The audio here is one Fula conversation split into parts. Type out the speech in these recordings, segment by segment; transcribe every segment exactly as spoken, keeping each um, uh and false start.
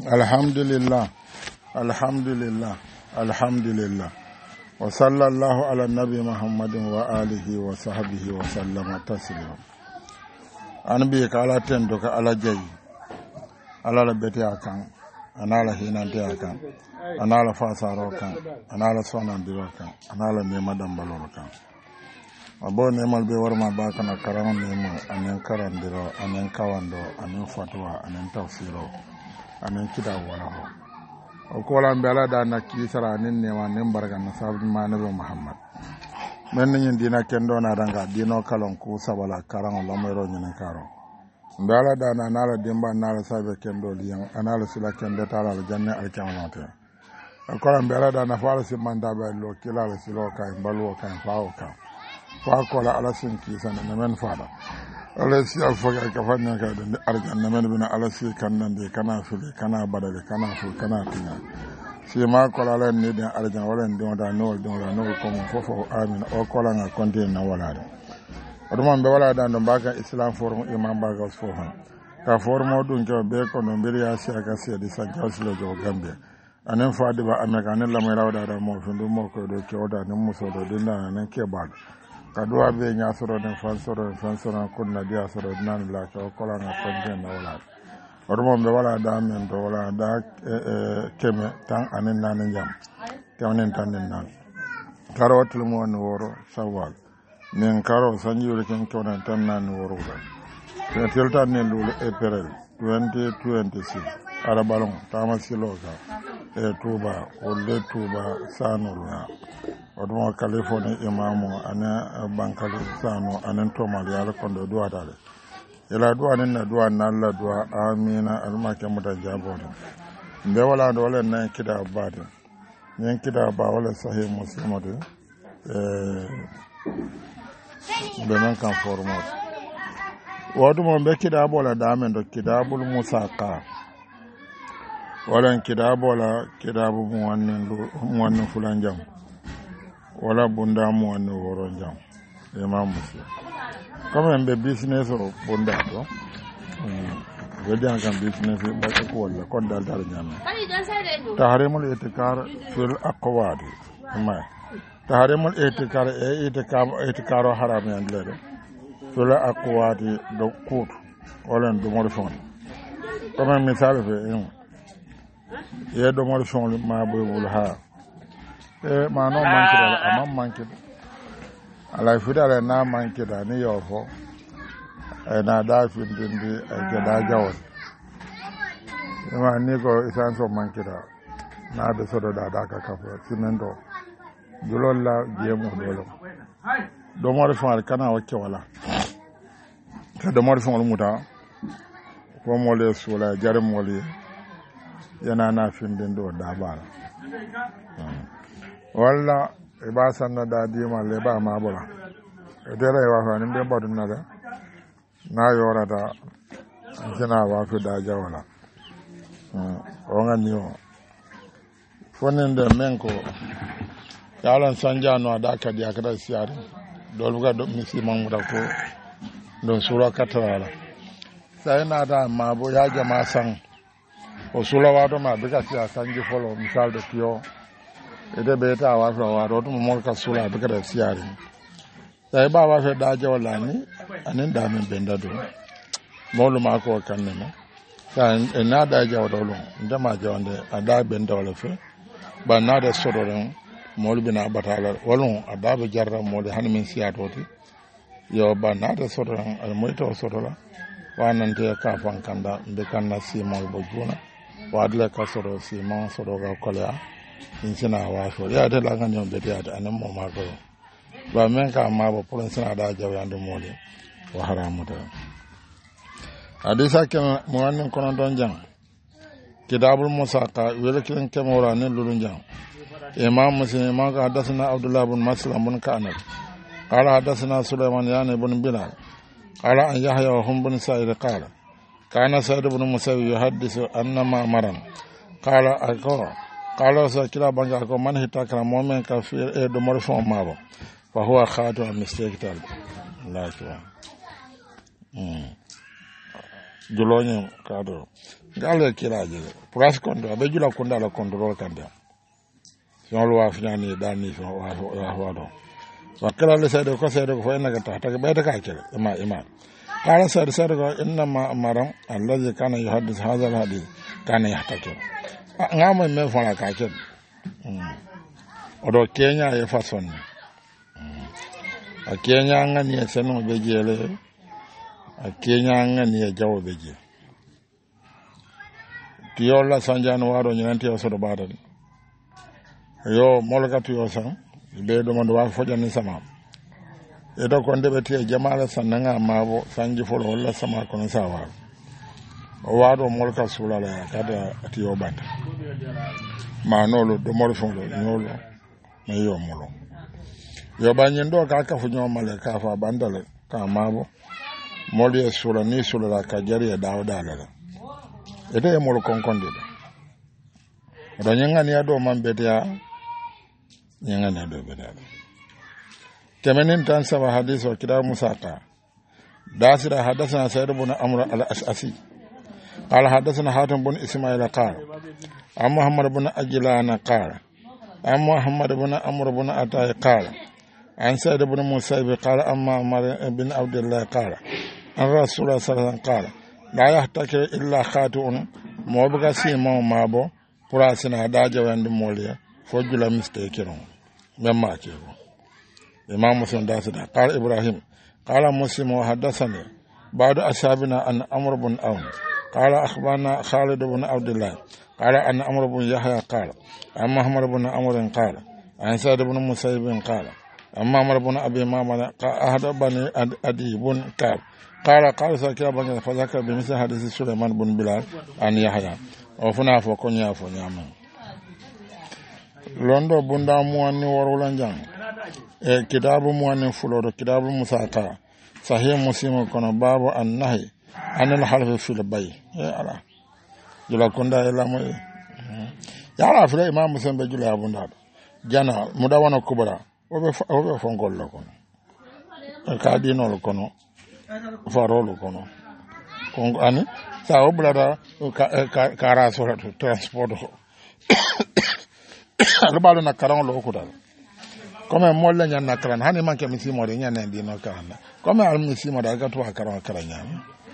Alhamdulillah, alhamdulillah, alhamdulillah. Wa sallallahu ala nabi Muhammadin wa alihi wa sahbihi wa sallama taslima. An bi ka ala tendo ka ala jayi. Ala la beti akan, anala hinante akan, anala fasaro kan, anala sonandiro kan, anala nema dambalo kan. Abo nemal be warma ba kana karam nemo, anen karandiro, anen kawando, anen fatwa, anen tafsiro. Anen kida wala ho o ko la mbala da na kisara nin ne wa nin barga na sabu manabe Muhammad men nyin dina kendo na danga dino kalon ku sabala karan lo mero nyin karo mbala da na nala dimba nala sabe kendo liyan anala sila kendo tala al janna al kamata ko la mbala da na fara si manda ba lo kila la silo kai balu kai faaw ka fa ko la ala sin kisana na men fada ala si alfaga ka fanna ka da arjanna men bina ala si kannan de kana fili kana badale kana fu kana tina si ma ko la ne de arjan wala ndon da no don la no ko mo fofo amin o ko la nga konte na wala de odum be wala da ndon baga islam forum imam baga fofo ka forum odun ko be ko no mbiri ya si aga si de sa jaslo jo gambe anen faade ba ameka ne la may rawda da mo fundu mo ko do ke oda ne muso do dinna ne ke bad kadua be nya soro den fan soro fan soro kunna dia soro nan la ko kola na konten na wala odo be wala da men do wala da keme tan anen nan jam tanen tan nan karo tul mo no woro sawal nen karo sanjure ken ko nan tan nan woro da te telta nen lulu e perel twenty twenty-six ara balon tamasilo ka e tuba o le tuba sanulna odumo California imamu ana bankali sano anen tomal yala kondo duwa dale ila duwa ninna duwa nalla duwa amina almake muta jabota mbe wala do wala nan kida bade nyen kida ba wala sahih muslimode eh be man kan format wodumo be kida bola damen do kidabul musaka wala kidabola kidabu muwannin muwannin fulanjam wala bunda mu wani woron jam imam muslim kama mbe business o bunda to wedi an kan business ba ko wala kon dal dal nyam tahrimul itikar fil aqwad amma tahrimul itikar e itikar itikaro haram yan lede fil aqwad do kut wala do mo fon kama misal fe ye do mo fon ma bul ha e ma no manke da amma manke ala fidala na manke da ni yofo e na da findindi e ke da jawon e ma ni ko isan so manke da na da so da da ka kafa simendo julolla jemu dolo do mo fon kana wacce wala ka do mo fon muta ko mo le sula jarum wali yana na findindo da bala walla e ba sanna da di ma le ba ma bola e dere wa fa ni be bodu na da na yora da jina wa fi da jawala o ngani o fonen de menko yalan sanja no da ka di akada siari dol buga do misi mamu da ko don sura katara sai na da ma bo ya jama san o sura wa do ma be ka siya sanji folo misal de tiyo ede beta wa fa wa do mo ka sula be kada siari sai ba wa fa da jawala ni anin da men benda do molu ma ko kan ne ma sai na da jawdo lo nda ma jawande ada benda wala fe ba na da sodoron molu bina batala walon ada be jarra molu han min siato ti yo ba na da sodoron al moito sodola wa nan te ka fan kanda be kan na si mol bo juna wa adla ka sodo si mon sodo ga kolya insina wa so ya da la kan yon be ya da anan mo ma ko ba men ka ma ba pulun sina da jaw yande mole wa haramu da hadisa kan mo annen kono don jang kitabul musaqa wala kin kamora ne lulun jang imam muslim ma ka hadathana abdullah ibn maslam ibn kanat qala hadathana sulaiman yani ibn bilal qala an yahya wa hum bin sa'id qala kana sa'id ibn musawi yuhaddithu anna ma maran qala aqra qala sa kila banga ko man hitakra momen ka fi e do mo fon mabo fa huwa khatu mistake tal la ko mm jolonyo kado gale kiraje pras kondo be jula kunda la control kanda son lo afnyani dani so wa wa do wakala le sade ko sade ko fayna ta ta be ta ka kire ima ima qala sade sade ko inna ma amara allazi kana yuhaddis hadha al hadith kana yahtakir ngama me fala ka kire odo kenya e façon a kenya ngani e seno be jele a kenya ngani e jawo be je tiyola sanjano waro nyanti o sodo bada yo molga tiyo san be do mando wa fojani sama e do ko ndebe tie jamala sananga mabo sanji folo wala sama kono sawa o wado molka sulala kada tiyo banda manolo do mol fonlo nyolo me yo molo yo banyendo ka ka funyo male ka fa bandale ka mabo moli sula ni sula ka jari ya dawda la ede mol konkonde do nyanga ni ado mambete ya nyanga na do beda kemenin tan sa hadith wa kitab musaka dasira hadathana sayyid ibn amr al-ash'asi qala hadathana hatim ibn isma'il qala am muhammad ibn ajlan qala am muhammad ibn amr ibn atay qala an sayyid ibn musa qala amma amr ibn abdullah qala an rasulullah sallallahu alaihi wasallam qala la yahtakir illa khatu'un mo buga si mo mabo pura sina daje wande moliya fo jula mistake ron memma ke ko imam muslim da sada qala ibrahim qala muslim wa hadathani ba'du ashabina an amr ibn awn qala akhbarana khalid ibn abdullah qala an amr ibn yahya qala amma muhammad ibn amr qala an sa'd ibn musayyib qala amma amr ibn abi mamala ahad bani adi ibn kab قال قال ساكي بن فذكر بمثل حديث سليمان بن بلال عن يحيى وفنا فكونيا فنيام لوندو بوندا مواني ورولا جان e kitabu muannin fuloro kitabu musaka sahih muslim kono babu annahi anil halfi fil bay e ala jula konda ela mo ya ala fil imam muslim be jula abunda jana mudawana kubra obe obe fongol lo kono ka dinol kono farolo kono kongo ani sa oblada kara sora transport albalo na karan lo ko dal comme molle nyan na karan hani manke misi mo de nyan ndi no karan comme al misi mo da ga to karan karan nyan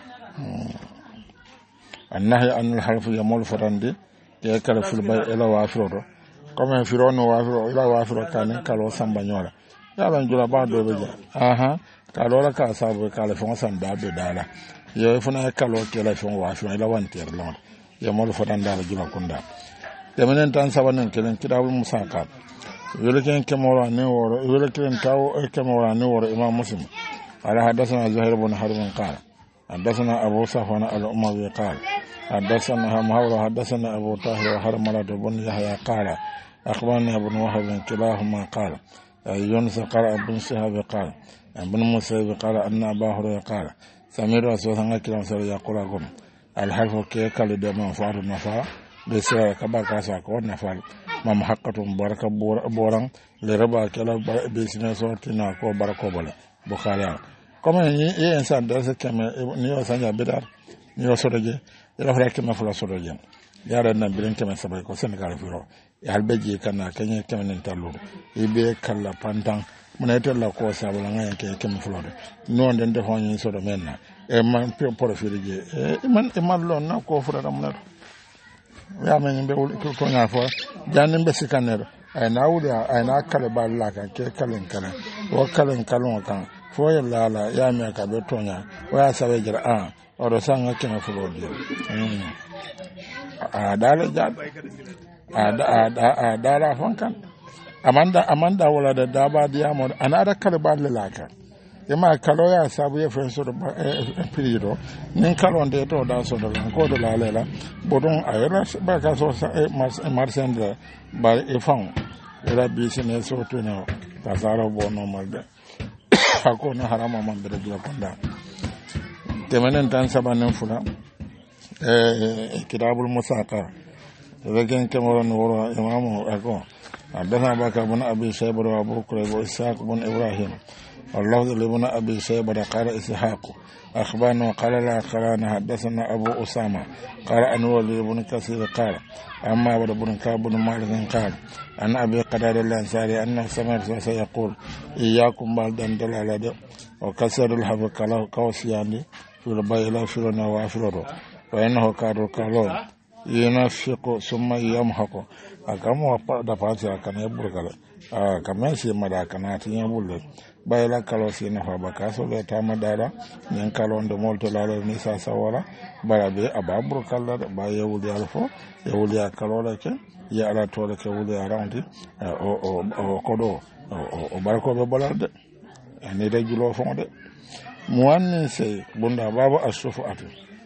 annahi an halfu yamul farandi te kala ful bay ela wa frodo comme firono wa fro ela wa fro kan kalo samba nyola ya ban jula ba do be aha kalola ka sabu kala fon san da be dala yo fona kalo kala fon wa fon ila wanter lon yo mo fo dan dala jula kunda temenen tan sabanen kelen kidabul musaka yole ken kemora ne woro yole ken taw kemora ne woro imam muslim ala hadathana zuhair ibn harb qala hadathana abu safwan al-umawi qala hadathana muhawra hadathana abu tahir wa harmala ibn yahya qala akhbarana ibn wahab kilahuma qala yunus qala ibn shihab qala ابن موسى قال أن أبا هريرة قال سمعت رسول الله صلى الله عليه وسلم يقول لكم الحلف كي قال دم فار النفا بسرعة كبار كاسا كون نفال ما محقة بركة بوران لربا كلا بسنة صوتنا كو بركة بلا بخاري كما ي إنسان درس كم نيو سانجا بدار نيو سورجي إلى فرق كم فلا سورجي يا رنا بلين كم سبعة كوسن كارفيرو يا هالبجي كنا كني كم ننتلو يبي كلا بانتان muna itella ko sabula ngaya ke kem flode non den defo nyi so do menna e man pe profile je e man e man lon na ko fura dam na ya men be ko ko na fo janin be sikaner ay na wuli ay na kale ba la ka ke kalen kala o kalen kalon kan fo ya la la ya me ka be tonya o ya sabe jira a o do sanga kem flode a dala ja a a dala fon kan amanda amanda wala da daba dia mo anada kalba lelaka yema kalo ya sabu ya fenso do period nin kalo de to da so do ko do la lela bodon ayra ba ka so marsende ba e fon era business so to no pasaro bo normal de ako na harama man be do konda temenen tan sabanen fula eh kitabul musaka regen kemoron woro imamu ako حدثنا بكر بن أبي شيبة وأبو كريب وإسحاق بن إبراهيم واللفظ لابن أبي شيبة قال إسحاق أخبرنا قال لا قال حدثنا أبو أسامة قال أنور بن كثير قال أما عبد بن كعب بن مالك قال أن أبي قتادة الأنصاري أنه سمع سيقول إياكم بالدن دلالة وكسر الحب كوسياني في البيل في النوافل وإنه كاد الكلام ينفق ثم يمحق أكم دفاتي أكن يبرك ah kamar shi madaka na tin ya bulle bayla kalo si na fa baka so le ta madara nyen kalo ndo molto la ni sa sawara barabe ababur kala ba yewuli alfo yewuli kalo la ke ya ala to la ke wuli around o o o kodo o barko be bolade ani de julo fon de muannin sai bunda babu asufu atu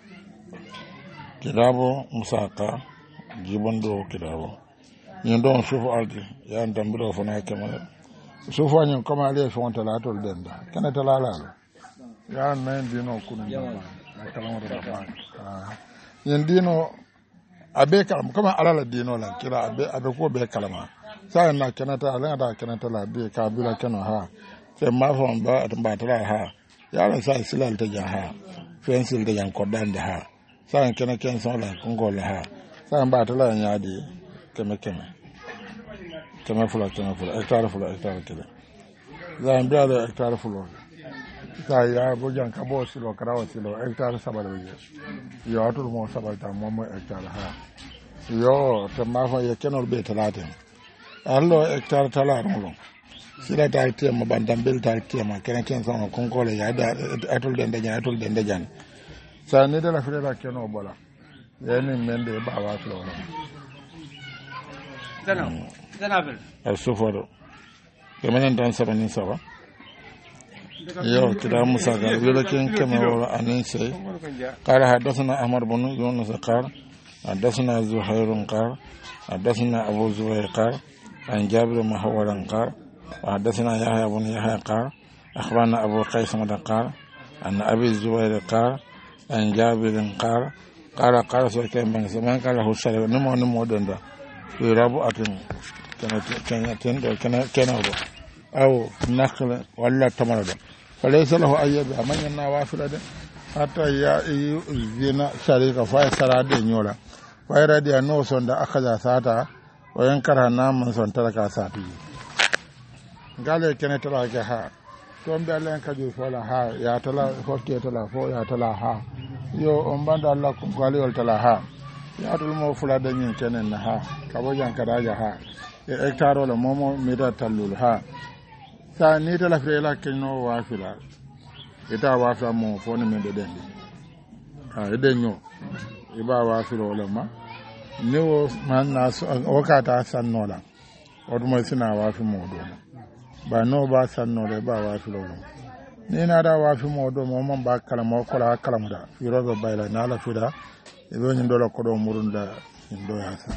kidabo musaka jibondo kidabo ñin don suufu alti yan tambiro fana kemale suufu ñin comme ali fon tala tol denda kana tala la ya men dino kunu na kala do ba ah ñin dino abe kalam comme ala la dino la kila abe abe ko be kalama sa na kana ta ala da kana tala be ka bila kana ha se ma fon ba ba tala ha ya la sa silal ta ja ha fensil de yan ko dande ha sa kana ken son la kongol ha sa ba tala nyaadi keme keme keme fula keme fula hectare fula hectare kele zan biya da hectare fula ta ya bojan ka bo silo karawa silo hectare sabal be yo atul mo sabal ta mo mo hectare ha yo te ma fa ye kenol be talaten allo hectare tala ronlo sila ta te mo bandam bel ta te ma kene ken son kon ko le ya da atul den de atul den de jan sa ni de la frera keno bola yeni mende ba wa flo Zana, zana bil. Al-Sufaro. Kemen dan sabanin saba. Yo kida Musa ga walakin kama wala anin sai. Qala hadathana Ahmad bin Yunus qala hadathana Zuhair qala hadathana Abu Zubair qala an Jabir mahwaran qala hadathana Yahya bin Yahya qala akhbarana Abu Qais qala an Abi Zubair qala an Jabir qala qala qala sakan ban zaman qala husayr nimo nimo denda rabu atin kana kana tendo kana kana do aw nakla walla tamara do falaysa lahu ayyaba amanya na wafira de hatta ya zina sharika fa sarade nyola fa radi no sonda akaza sata o yankara na man son taraka sati ngale kana tala ga ha to mbe len kaju fola ha ya tala fokke tala fo ya tala ha yo on banda Allah ko gali wal tala ha ya tul mo fula da nyin kenen na ha kabo jan kadaja ha e hectare la momo meta talul ha sa ni tala frela kenno wa fila ita wa fa mo foni men de dendi ha e denyo e ba wa filo le ma ni wo man na o kata sannola o dum sina wa fi mo do ba no ba sannola ba wa filo le ni na da wa fi mo do mo mon ba kala mo kola kala mu da fi rogo bayla na la fida e be nyi ndolo ko do murunda ndo ya sa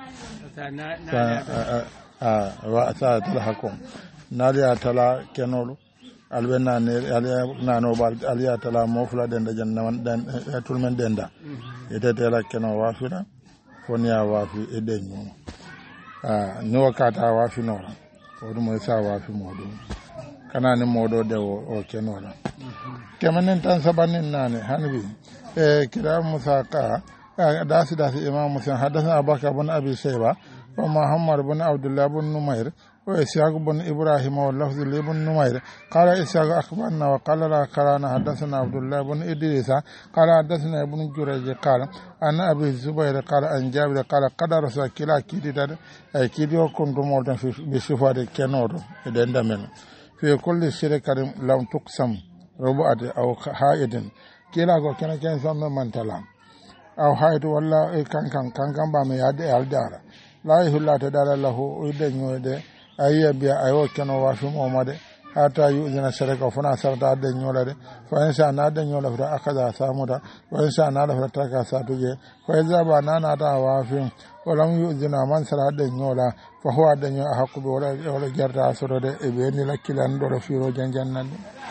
sa wa sa tala hakom naliya tala kenolu albenna ne aliya nano bal aliya tala mofla denda jannawan dan tulmen denda ete tala keno wafira fonia wafi edenyu ah ni wakata wafi nora odumo sa wafi modu kana ni modo de o kenola kemanen tan sabanin nane hanbi e kira musaka dasi dasi imam muslim hadathana abubakar bin abi shayba wa muhammad bin abdullah bin numair wa ishaq bin ibrahim wa lafz ibn numair qala ishaq akhbarna wa qala la qarana hadathana abdullah bin idris qala hadathana ibn jurayj qala anna abi zubair qala an jabir qala qadara sakila kidida ay kidio kuntum molta fi bi sifade kenodo e denda men fi kulli shirkatin lam tuqsam rubu'at aw haidin kila go kena ken samma mantala aw haidu walla e kankan kankan ba me yade aldara la ilaha illa lahu ide nyode ayya biya ayo keno wa fi muhammad hata yuzina sharaka funa sarta de nyolade fa insha na de nyola fa akaza samuda wa insha na la fa taka satuje fa zaba nana ta wa fi walam yuzina man sara de nyola fa huwa de nyola hakku be wala wala jarta soro de e be ni lakilan do firo janjannan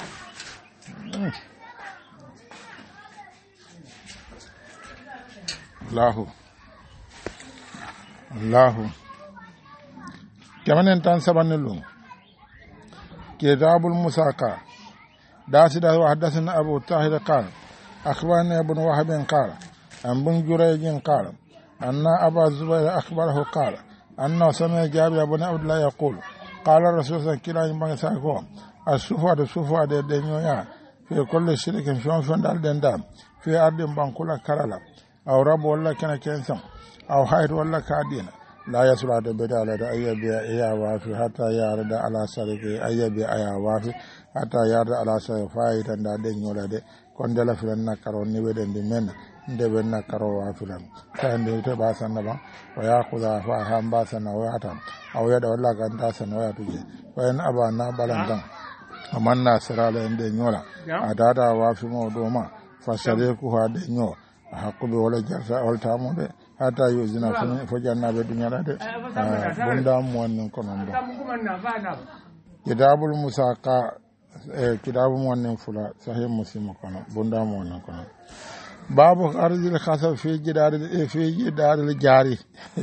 Allahu Allahu kamanen tan sabanelu كتاب المساقى داسد وحدثنا أبو طاهر قال أخبرنا ابن وهب قال عن بن جريج قال أن أبا الزبير أخبره قال أنه سمع جابر بن عبد الله يقول قال الرسول صلى الله عليه وسلم السفوة السفوة الدنيا في كل شرك في فند الدندام في أرض بانكولا كرالا أو رب ولا كان كنسم أو حيث ولا كادين لا يسرع بدا على أي بيع أي وافي حتى يارد على سرقه أي بيع أي وافي حتى يارد على سرقه فايدا دا دين ولا دي كندلا فلنا كارون نيبدن دي من ndeben karo wa filan kan de te ba san ba wa ya khuda fa han ba san wa ta aw ya da walla kan ta san wa tuje wa en aba na balandan amanna sirala ende nyola adada wa fi mo do ma fa sare ku ha de nyo hakku be wala jarta wal ta mo be hata yuzina fo janna be dunya da de bunda mo wonnin ko non do kitabul musaqa kitabu mo wonnin fula sahih muslim ko non bunda mo wonnin ko non babu arzil khasa fi jidar fi jidar jari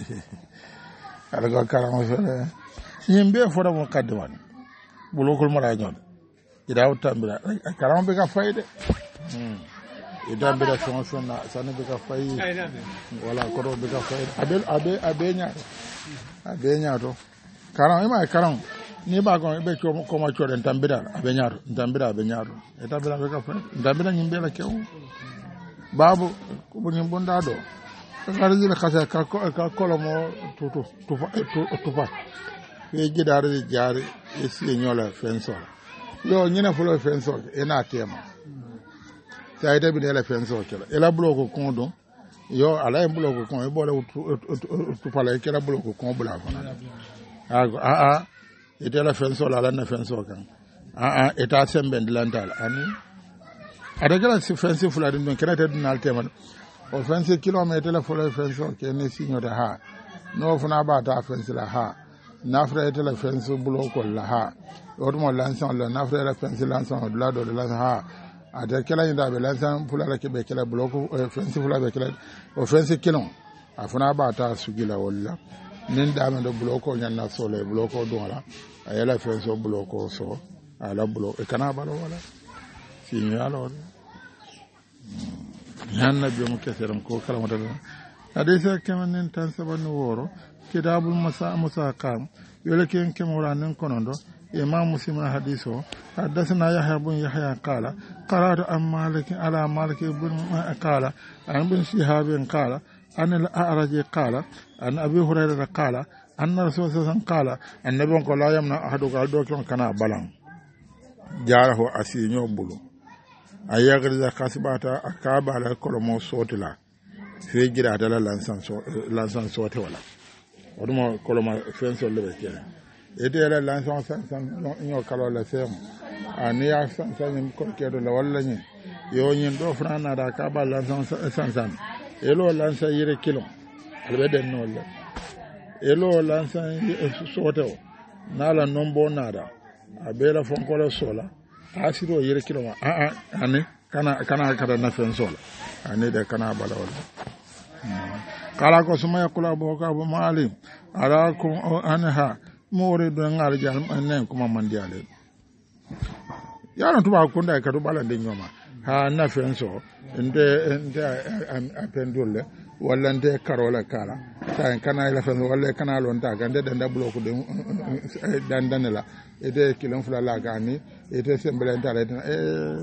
algo karamo fele yimbe fora mo kadwan bulokul mara nyon idaw tambira karamo be ka fayde hmm idan be da fonction na sanu be ka fay wala ko be ka fay abel abe abe nya abe nya to karamo ma karamo ni ba ko be ko ma chore tambira abe nya to tambira abe nya to eta be ka fay tambira yimbe la kew babu bunin bunda do karji la khasa ka ka kolomo tutu tufa tufa ye gidare di jari e si nyola fenso yo nyina fulo fenso ena tema taide bi la fenso kala ela bloko kondo yo ala bloko kon e bola tufa la kala bloko kon bula fana ago a a ite la fenso la la na fenso kan a a eta sembe ndilandal ani adagala si fensi fula dum kena te dun altema o fensi kilometer la fula fensi ke ne signo de ha no funa ba ta fensi la ha na fra ete la fensi bloko la ha o mo lanson la na fra la fensi lanson de la do de la ha adakala inda be lanson fula la ke be kala bloko fensi fula be kala o fensi kilon afuna ba ta sugila walla nin da me do bloko nyanna sole bloko do la ayala fensi bloko so ala bloko e kana balo wala signalo yanna be mo keseram ko kala modal hadisa kamanen tan sabanu woro kitabul masa musaqam yole ken kemora nen konondo imam muslim hadiso hadathana yahya ibn yahya qala qara'tu am malik ala malik ibn qala an ibn shihab qala an al-a'raj qala an abi hurairah qala anna rasulullah sallallahu alaihi wasallam qala annabi ko la yamna ahadu gal do kana balan jarahu asinyo bulu ayagar da kasbata akaba la kolomo sotila fe gira dala lansan so lansan sote wala odumo koloma fenso lebe kene ede la lansan san san nyo kala la sem ani ya san san ko kedo la wala ni yo nyin do frana da akaba lansan san san elo lansan yire kilo albe den no la elo lansan sote nala nombo nada abela fonkola sola asiro yere kilo ma a a ani kana kana kada na fensola ani de kana bala wala kala ko suma yakula bo ka bo mali ara ko anha more do ngal jal nen kuma mandiale yana tuba ko nda ka to bala de nyoma ha na fenso nde nde apendule wala nde karola kala tan kana ila fenso wala kana lonta gande de nda bloku de dan danela ede kilon fula la gani ete sembele ndale e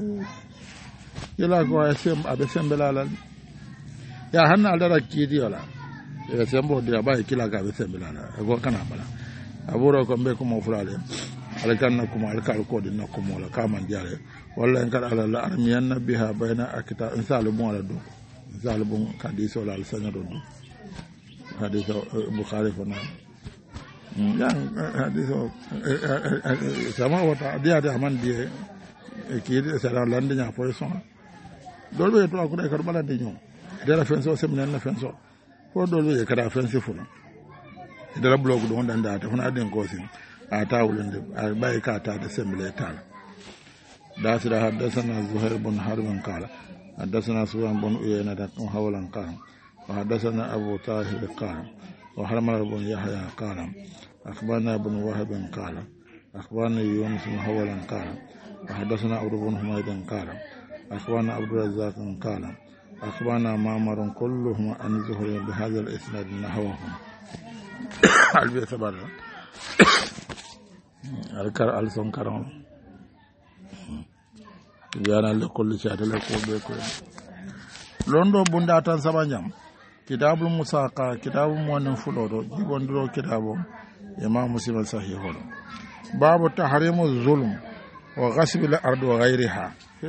yela ko sem abe sembela la ya hanna aldara kidi wala e sembo dia ba kila ga be sembela la ko kana bala aburo ko mbe ko mo fulale alkanna kuma alkal ko dinna ko mo la kaman diale walla en kada ala armiyan nabiha bayna akita insal bon ala do insal bon kadiso la sanya do hadiso bukhari fona yang hadiso sama wata dia ada man dia kidi sala lande nya po son dolbe to ko de kar bala de nyom de la fenso semnen na fenso ko dolbe kada fenso fona de la blog do ndanda ta fona den ko sin ata wulinde bay ka ta da semble tal dasira hadathana zuhair bin harban qala hadathana suwan bin uyayna da kun hawlan qala wa hadathana abu tahir qala wa harmala bin yahya qala akhbarana ibn wahab qala أخبرنا يونس بن حولا قال وحدثنا عبد بن حميد قال أخبرنا عبد الرزاق قال أخبرنا معمر كلهم عن زهري بهذا الإسناد نحوهم البي ثبر الكر ألسون كرم بيانا لكل شيء لكل بيكون لوندو بندا تان سبانجام كتاب المساقة كتاب موان فلورو جيبون درو كتابو إمام مسلم صحيح هو باب تحريم الظلم وغصب الأرض وغيرها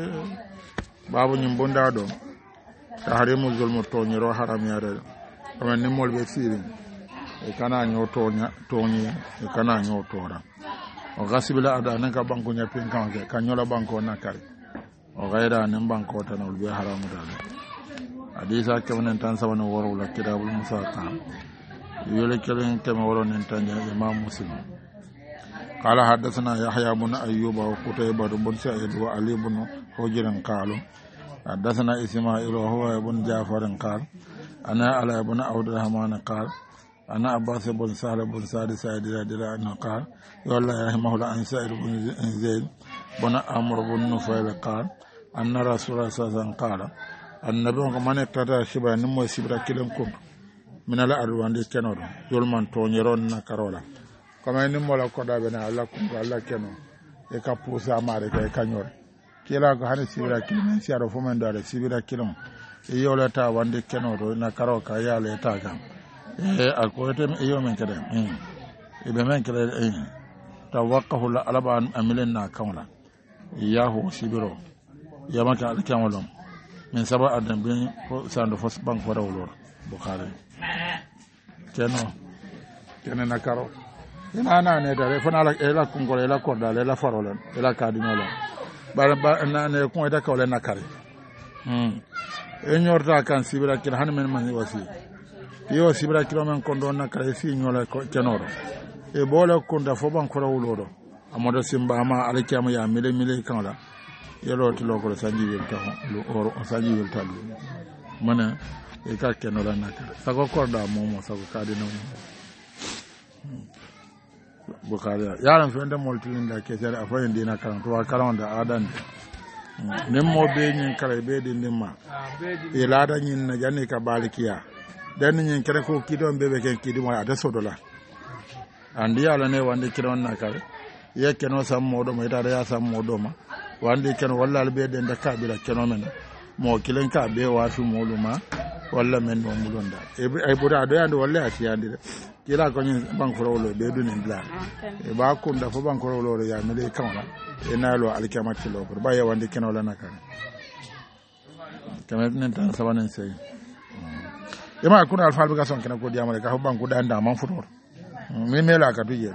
باب نيمبوندا دو تحريم الظلم تونيرو حرام يارل كما نيمول بسيرين kana nyo tonya tonye kana nyo tora o gasibila ada nanka banko nya pin kan ke kanyola banko nakari o gaira nan banko tan ul bi haramu dal hadisa kewnen tan sabana woro la kitabul musaqa yole kelen kema woro nen tanya imam muslim qala hadathana yahya ibn ayyub wa qutayba ibn sa'id wa ali ibn hujr qalu hadathana isma'il wa huwa ibn ja'far qala ana ala ibn abdurrahman qala أنا أباس بن سهل بن سعد سعد رضي الله عنه قال والله رحمه الله عن سعيد بن زيد بن عمرو بن نفيل قال أن رسول الله صلى الله عليه وسلم قال النبي من اتدى شبه نمو سبرا كلم كنت من الأرض وندي كنور يلمان تونيرون نكارولا كما نمو لا كودا بنا الله كنت الله كنور يكا بوسا مارك يكا نور كلا غاني سبرا كلم سيارو فمن دار سبرا كلم يولا تا وندي كنور نكارو كايا لتا كان eh akote iyo men kede eh ibe men kede eh tawaqahu la alaba amilen na kawla yahu sibiro yamaka alkamolom min saba adam bin sando fos bank wara wolor bukhari keno kene na karo ina na ne dare fona la ela kungole la korda la farolen ela kadinolo ba ba na ne ko da kawle na kare hmm enyorta kan sibira kin hanmen man wasi yo sibra kilomen kondo na kare si nyola kenoro e bola konda fo ban ko rawulodo amodo simba ma alkiyama ya mile mile kanla yelo to logo sanji wel ta lo oro sanji wel ta mana e ka kenora na kare sago korda mo mo sago kadi no bukhari yaran fende moltin da ke jare afayin dina kan to karan da adan nem mo be nyin kare be din nimma e lada nyin na janne ka balikiya dan nyin kere ko kidon bebe ken kidi mo ada sodola andi ala ne wande kidon na kare ye keno sam modo mo ita ya sam modo ma wande ken walla be den da kabila keno men mo kilen ka be wa fi moluma walla men no mulonda e ay bura do yande walla ati yande kila ko nyin bankoro lo be dunin bla e ba ko nda fo bankoro lo ya mele kamala e nalo alkamati lo ba ya wande keno la na kare kamet nen tan sabanen sey yama kuna alfalbe ga son kana ko diamale ka banku danda man futor mi mela ka duje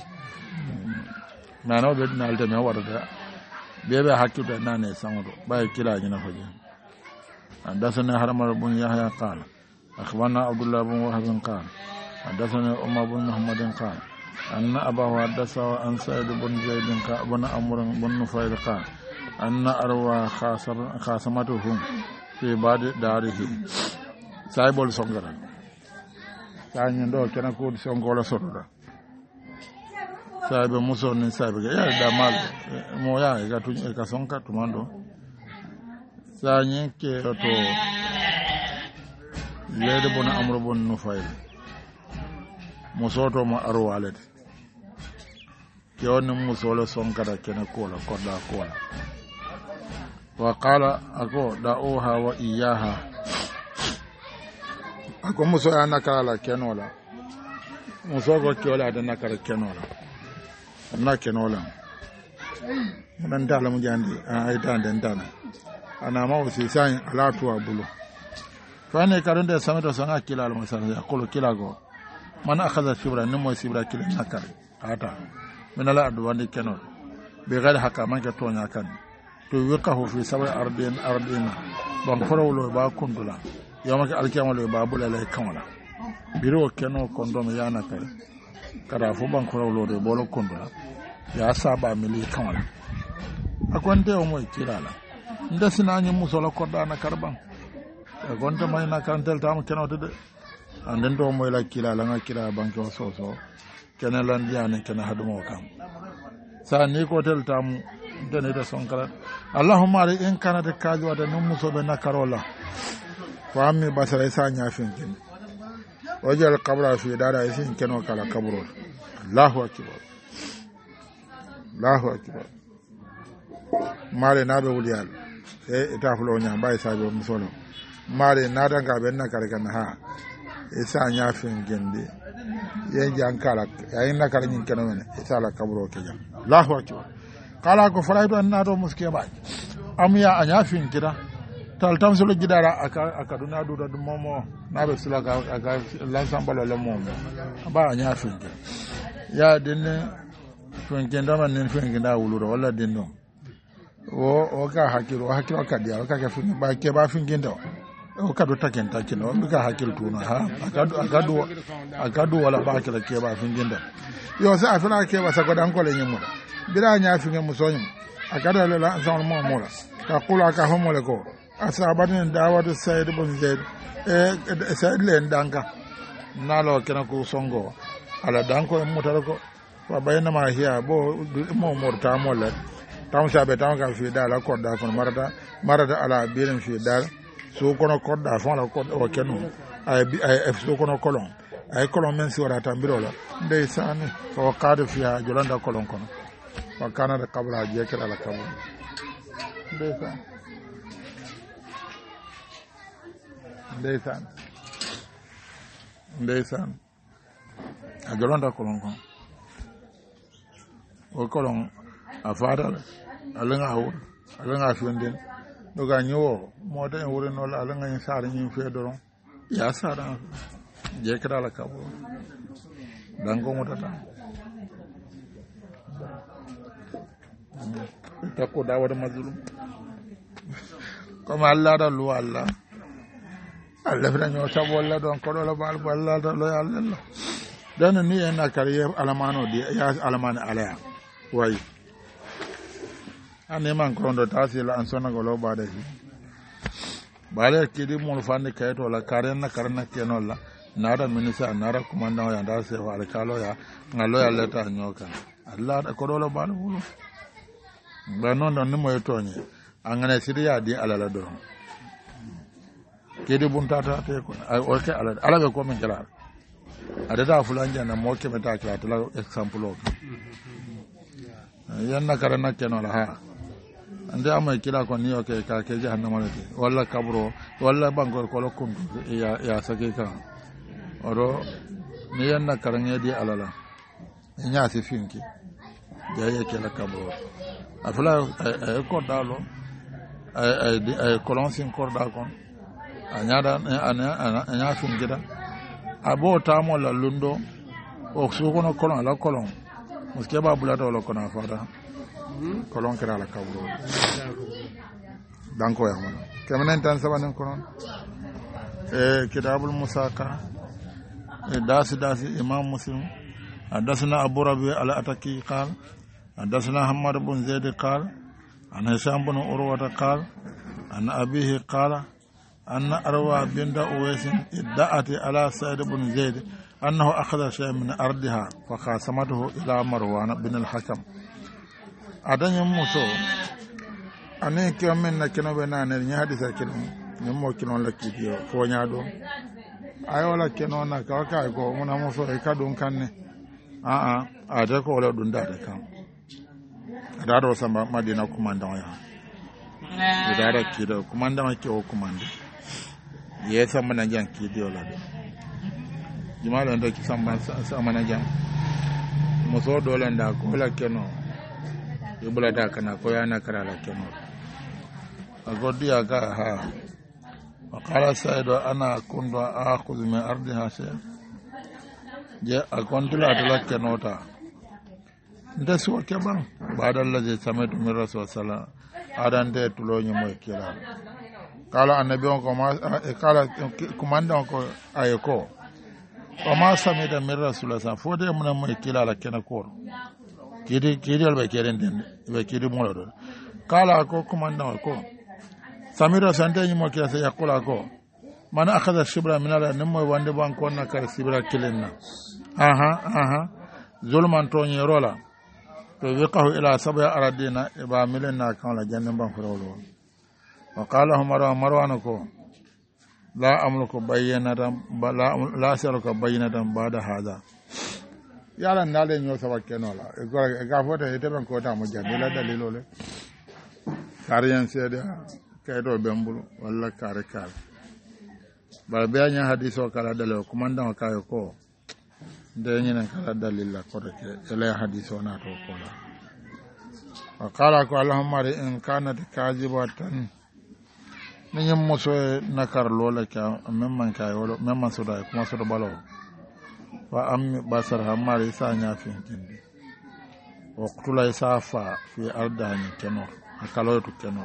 na no be na alta me warda bebe hakkuta nane sangodo bay kila nyina faje hadathana harmar bun yahya qala akhbarana abdullah bin wahab qala hadathana umar bin muhammad qala anna abahu hadatha an sa'id bin zaid ka ibn amr bin nufayl qala anna arwa khasar khasamatuhum fi ba'd darihi saibol songara tanyi ndo kena ko songola sotoda saibe muso ni saibe ya da mal mo ya ga tu ka sonka tumando sanyi ke to lede bona amro bon no fayl muso to mo arwalet yoni muso le sonkara kena ko la koda ko wa qala ako da'uha wa iyaha ako muso ya nakala kenola muso go kiola da nakala kenola na kenola nan dala mu jandi ay tan den tan ana ma wasi sai alatu abulu fane karande sameto sanga kila al masala ya kolo kila go man akhadha shibra nimo shibra kila nakala ata minala adu wandi kenola be gal haka man ka tonya kan to wirqahu fi sawi ardin ardina ban forawlo ba kundula yamaka alkiyama le babula le kamala biro keno kondom yana kare kada fu ban forawlo de bolo kundula ya saba mili kamala akonte o moy kirala ndasina nyi musola kodda na karban akonte may na kantel tam keno de anden do moy la kirala nga kira banko soso kenelan diane kena hadumo kam sa ni ko tel tamu dene da sonkara allahumma ari in kana de kaji wada num muso be nakarola fa ammi basara sa nya finkin wajal qabra fi dara isin keno kala kabro allahu akbar allahu akbar mare nabe wuliyal e ita fulo nya bay sa be musolo mare nada ga be nakar kan ha isa nya finkin de yen jankala yayin nakar nyin keno men isa la kabro ke jam allahu akbar kala ko faraido annato muske ba amya anya fin kida tal tam solo gidara aka aka duna do do momo na be sila ka aka l'ensemble le momo ba anya fin kida ya dinne fin kida man nin fin kida wuluro wala dinno o o ka hakiro hakiro ka dia ka ka fin ba ke ba fin kida o ka do taken taken o ka hakil tuna ha aka aka do aka do wala ba ke ke ba fin kida yo sa afina ke ba sa ko dan ko le nyimu bira nya finge musonyim akada la zon mo mola ka kula ka homole ko asabatin dawatu sayyid ibn zaid e sayyid len danka nalo kena ko songo ala danko mutar ko wa bayna ma hiya bo mo morta mola tam sabe tam ka fi dala ko da kon marada marada ala birin fi dal so kono ko da fon la ko o kenu ay ay so kono kolon ay kolon men si wara tambirola ndey sani ko qadu fiha jolanda kolon kono wakana da kabla jekira la kabla ndeysan ndeysan ndeysan a jolonda kolon kon o kolon a fadal alenga awul alenga fienden doga nyowo moda en wure no la alenga en sar nyin fe doron ya sara jekira la kabla dango motata takko dawada mazlum comme Allah da lu Allah Allah fina ñoo sabo walla don ko do la bal Allah da lo Allah dan ni en akariye alamano di ya alamane alaya way ane man ko ndo tasila an sona go lo bada hi bale kidi mo fande kayto la karen na karna kenola nada minisa nada kumanda ya ndase wala kalo ya ngalo ya leta nyoka Allah da ko do lo bal wulu ba non non mo yotonye angana siriya di alala do kedi buntata te ko ay o ke ala ala be ko min kala ada da fulanja na mo ke meta kala to la example o yanna karana keno la ha ande amay kila ko niyo ke ka ke jahannama lati walla kabro walla bangor ko lo kundu ya ya sake ka oro ni yanna karanya di alala nya se finki jaye ke la kabro afula e ko dalo ay ay kolon sin korda kon anyada anya anya fingida abo tamo la lundo o sukono kolon la kolon muske ba bulata wala kona fada kolon kira la kabro danko ya mana kemanen tan sabanen konon e kitabul musaka e dasi dasi imam muslim hadasna abu rabi al ataki qal hadasna hamad bin zaid qal an hisham bin urwa qal an abihi qala أن أروى بنت أويس ادعت على سعيد بن زيد أنه أخذ شيء من أرضها فخاصمته إلى مروان بن الحكم أدن يموسو أني كم من نكنا بنا نرني حديث كنا نمو كنا لكيديو فونيادو أيوة لكنا نكاكا يكو منا موسو إكادون كني آه آه أدركوا ولا دون داركام أدارو سما مدينة كماندان يا أدارك كيدو كماندان كيو كماندي yesa mana jang kidio la jumalo ndo kisamba sama jang muso do landa ko la keno yubula da kana ko yana kara la keno agodi aga ha waqala saido ana kundu akhudhu min ardiha shay je akontula la keno ta ndasu ke ban badal la je samatu min rasul sallallahu adande tulo nyimo kila kala annabi on ko ma kala commandant ko ayeko o ma samida min rasulullah fode mun mo kila la kena ko kidi kidi albe keren den be kidi mo do kala ko commandant ko samira sante ni mo kila se yakula ko man akhadha shibra min ala nimo wande ban ko na kar shibra kilenna aha aha zulman to ni rola to wiqahu ila sab'a aradina iba milenna kan la jannan ban furawlo wa qala umar marwan ko la amluku bayyinatan la la saluka bayyinatan ba'da hada yala nale nyo sabake no la e ga fota e teben ko ta mo jande la dalilo le kariyan seda kaydo bembulu walla kare kare bal beanya hadiso kala dalilo kumandan kayo ko de nyina kala dalilla ko de ele hadiso na to ko la wa qala ko allahumma in kanat kazibatan ni nyam moso nakar lola ka memman kay wala memman soda kuma soda balo wa am basar hamari sa nya fin kindi wa qtula isafa fi ardani kenor akalo to kenor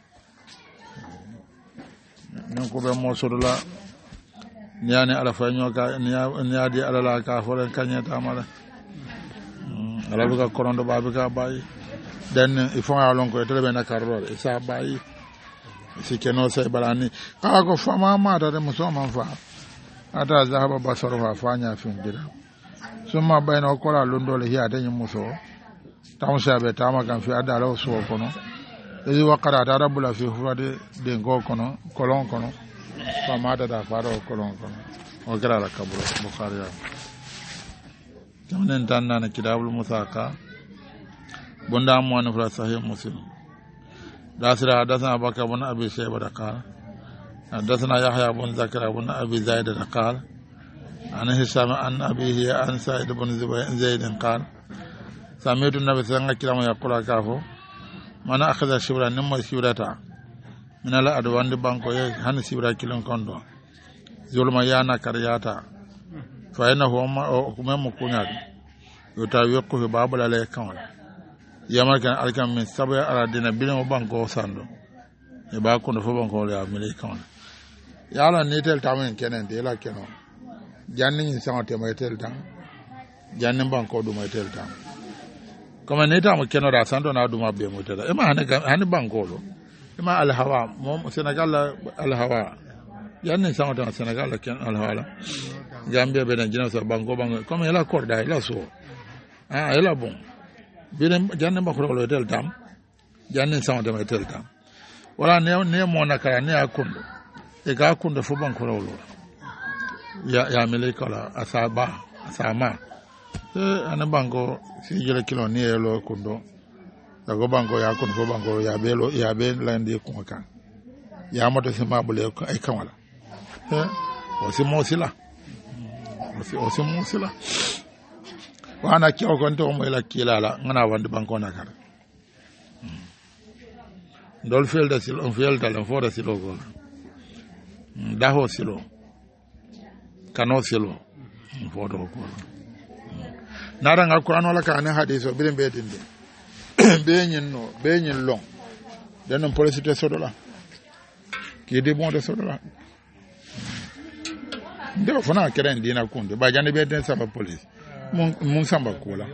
nan ko be moso la nyane ala fa nyoka nyaadi ala la ka fo len kanyata mala ala buka korondo babika bayi den il faut alon ko tele be nakar lola isa bayi si keno sai balani ka ko fama ma da muso man fa ata zahaba basaru fa fanya fin gida summa bayna ko la londo le hiya tan muso tamu sabe tama kan fi adala so kono ezi waqara da rabbula fi furade de go kono kolon kono fama da da faro kolon kono o gara la kaburo bukhari ya tamen tan na kitabul musaka bunda mo na fra sahih muslim داسرا حدثنا بكر بن ابي شيبه قال حدثنا يحيى بن زكر بن ابي زيد قال عن هشام عن ابيه عن سعيد بن زيد قال سمعت النبي صلى الله عليه وسلم يقول كافو من اخذ شبرا نم شبرتا من لا ادوان دي بانكو هن شبرا كيلون كوندو زولما يانا كرياتا فانه هم حكم مكونيا يتاويقه باب لا يكون yamal kan alkan min sabya aradina bilin banko sando e ba ko no fo banko ya mili kan yala ni tel tamen kenen de la keno janni ni sangote may tel tan janni banko du may tel tan comme ni tam keno da sando na du mabbe mo tel e ma han han banko lo e ma al hawa mo senegal al hawa janni sangote senegal ken al hawa gambia be na jina so banko banko comme ela korda ela so ah ela bon bilen janne ba ko lo tel tam janne sama de tel tam wala ne ne mo nakara ne akundo e ga akundo fo ban ko lo ya ya mele kala asaba asama e ana bango si jele kilo ni e lo kundo da go bango ya kundo fo bango ya be lo ya be landi ko kan ya moto se mabule ko ay kamala e o si mo sila o si o si mo sila wana ki ogonto mo ila kilala ngana wande banko nakara dol fel da silo fel da fo da silo go da ho silo kano silo fo do ko nara ngal qur'an wala ka ne hadiso bilen be dinde be nyin no be nyin long den non police te sodola ki de bon de sodola ndo fona keren dina kunde ba jande be den saba police mun samba kula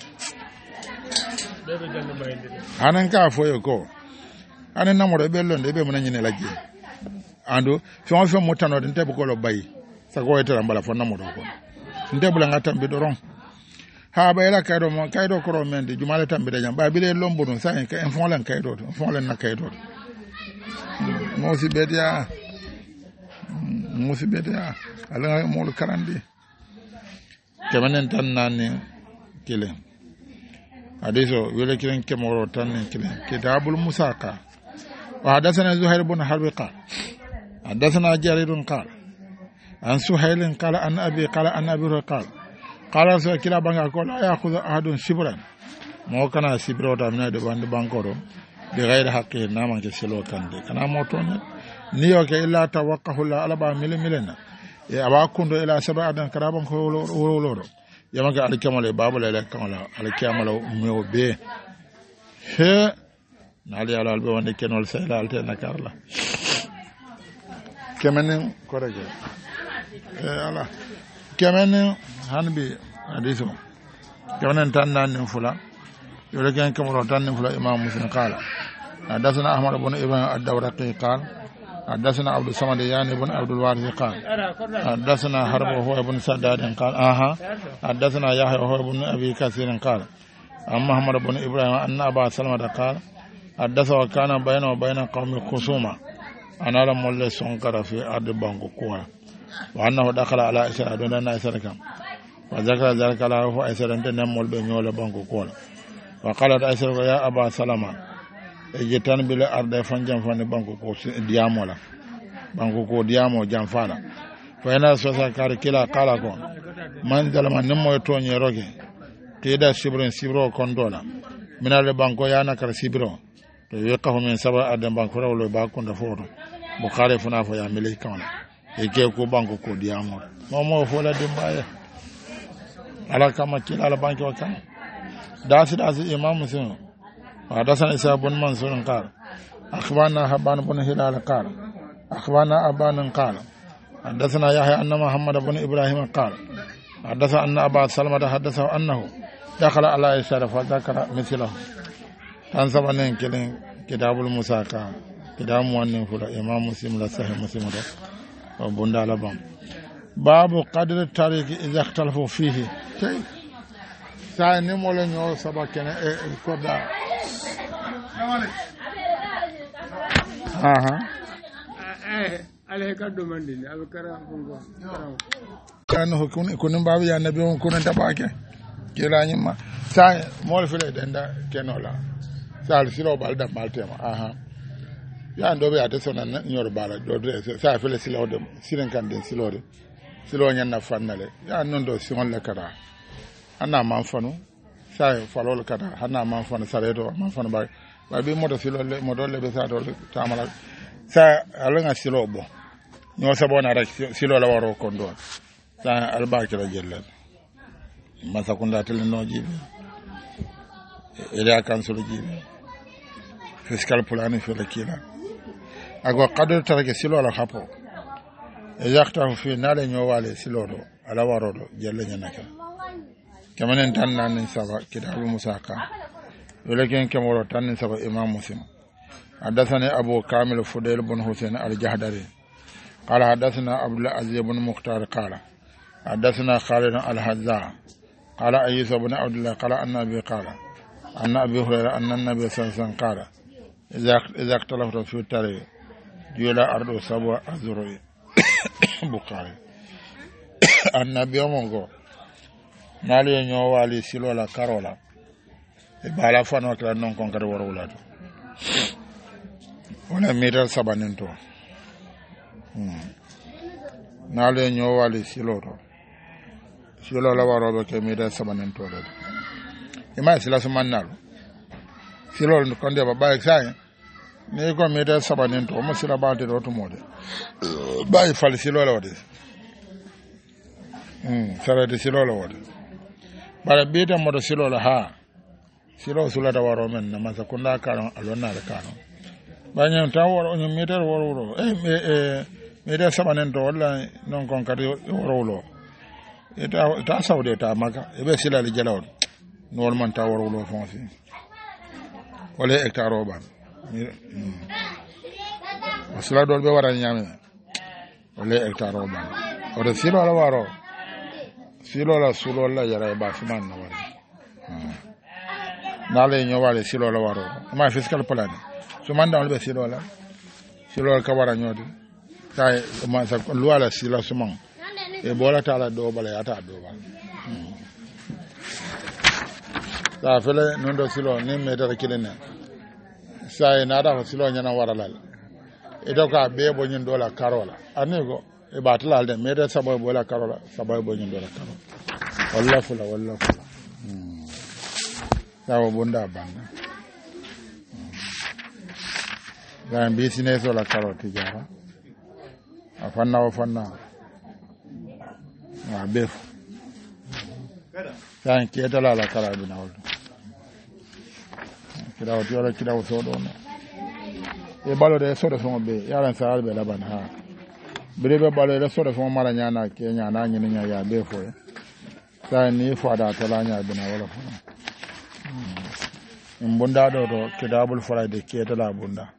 anan ka foyo ko anan namoro be londe be mun nyine lagi ando fon fon mutano den tebe ko lo bayi sa ko etera mbala fon namoro ko ndebula ngatam be doron ha ba ela kaydo mo kaydo ko ro mende jumale tambe de jam ba bi le lombo don sa en ka en fon len kaydo fon len na kaydo mo si bedia mo si bedia ala mo lo karandi kemanen tan nani kilen hadiso wele kilen kemoro tan kilen kitabul musaka wa hadathana zuhair ibn harb qala hadathana jarir qala an suhail qala an abi qala an abi qala qala sa kila banga ko la ya'khudhu ahadun shibran mo kana sibro ta mina de bande bankoro de ghayr haqqi nama ke selo kande kana motone niyo ke illa tawaqqahu la alaba mil milena e aba kundo ila saba adan karaban ko woro woro yamaga alkamale babula ila kamala alkamala mewo be he nali ala albe wonde kenol sayla alte nakarla kemenen korege e ala kemenen hanbi hadiso kemenen tan nan fula yole ken kamaro tan fula imam muslim qala hadathana ahmad ibn ibn ad-dawraqi qala حدثنا عبد الصمد يعني بن عبد الوارث قال حدثنا حرب وهو ابن سداد قال اها حدثنا يحيى وهو ابن ابي كثير قال عن محمد بن إبراهيم أن أبا سلمة قال حدث وكان بينه وبين قوم خصومة أنا لم أولي سنكر في أرض بانكو كولا وأنه دخل على إسراء دون أن إسراء كم وذكر ذلك له فإسراء أنت نمول بنيول بانكو كولا وقالت إسراء يا أبا سلمة اجتن بلا أرض فنجم فن بانكو كو ديامو لا بانكو كو ديامو جنفالا فإن سوسا كار كلا قال كون من ظلم نمو يتوني روكي تيدا سيبرين سيبرو كوندولا من البانكو يانا كار سيبرو يقه من سبع أدم بانكو ولا باكون دفورو بخاري فنافو يا ملي كون يكي كو بانكو كو ديامو مومو فولا دمبايا على كما كلا على بانكو وكام داسي داسي إمام مسلم حدثنا إسحاق بن منصور قال أخبرنا حبان بن هلال قال أخبرنا أبان قال حدثنا يحيى أن محمد بن إبراهيم قال حدث أن أبا سلمة حدثه أنه دخل على إسحاق فذكر مثله تنسب أن كلين كتاب المساكا كتاب موانين فلا إمام مسلم لا صحيح مسلم وبندا لبام باب قدر التاريخ إذا اختلفوا فيه كيف سايني مولا نيو سبا كنا كودا aha ale ka domandi al kara fungo kan hukun kun babu ya nabi on kun tabake kila nyima sa mol fele denda kenola sal silo balda baltema aha ya ndo be ate sona nyor bala do sa fele silo dem siren kan den silo de silo nyanna fannale ya nondo simon le kara ana manfanu sa falol kara ana manfanu saredo manfanu ba ba bi moto silo le moto le be sa do tamala sa alanga silo bo nyo sabona ra silo la waro kondo sa albaki la jellal masakunda tele no jibi ila kansul jibi fiscal plan fi la kila ago qadr tarake silo la hapo yakta fi nale nyo wale silo do ala waro do jelle nyanaka kamanen tan nan saba kitabu musaka ولكن كما ورتان سبب إمام مسلم حدثني أبو كامل فضيل بن حسين الجهدري قال حدثنا عبد العزيز بن مختار قال حدثنا خالد الحذاء قال أيوب بن عبد الله قال أن أبي قال أن أبي هريرة أن النبي صلى الله عليه وسلم قال إذا إذا اختلفت في التاريخ جيل أرض سبع أزرع بخاري النبي يومه نالي نيوالي سلولا كارولا bala fano kala non kon kada woro wulado wala meter sabanento hmm nale nyo wali siloto silo la waro be ke meter sabanento do e ma sila sumanal silo kon de baba exay ne ko meter sabanento mo sila balte do to mode bay fal silo la wade hmm sara de silo la wade bara beta mo do silo la ha silo sula da waro men na masa kunda karon alonna da karon banyan ta waro ni meter waro waro eh eh meter sabanen to walla non kon kadi waro waro eta ta saude ta maka e be sila li jalaw non man ta waro waro fonsi wala hectare ban sila dol be wara nyame wala hectare ban o de silo la waro silo la sulo la yara ba suman na waro nale nyowale silo la waro ma fiscal plan so manda on be silo la silo ka wara nyodi tay ma sa luala silo suman e bola tala do bala ata do bala sa fele non do silo ni me dara kilena sai na da silo nyana wara lal e do ka be bo nyin dola karola anigo e batala de me da sabo bola karola sabo bo nyin dola karola wallahi fula wallahi fula sawo bunda banda gan business wala karoti jara afanna o fanna wa bef kan kietala la karabi na wol kida o tiora kida o sodo no e balo de sodo fo be yaran sa albe laban ha brebe balo de sodo fo mara nyana ke nyana nyini nya ya befo sa ni fo da tola nya be na wala fo bunda do do kitabul faraide kiyata la bunda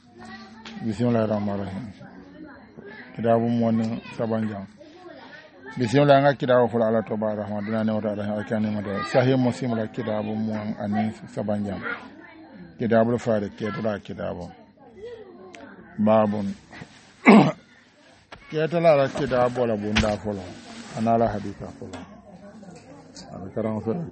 bismillahir rahmanir rahim kitabum woni sabanjam bismillah nga kida fula ala toba rahman dina ne wata ala akani mata sahih muslim la kida bu mu anin sabanjam kida bu faade ketula kida bu babun ketula la kida bu la bunda folo anala haditha folo ala karam folo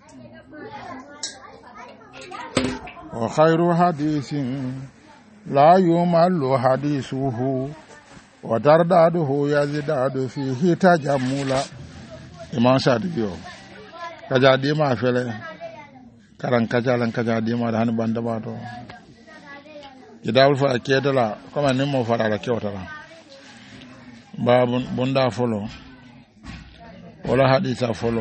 wa khairu hadithin la yumallu hadithuhu wa dardaduhu yazidadu fihi tajammula imam sadiyo kaja di ma fele karan kaja lan kaja di ma da han banda ba to kidawul fa kedala kuma nin mo fara la kewtala babun bunda folo wala hadisa folo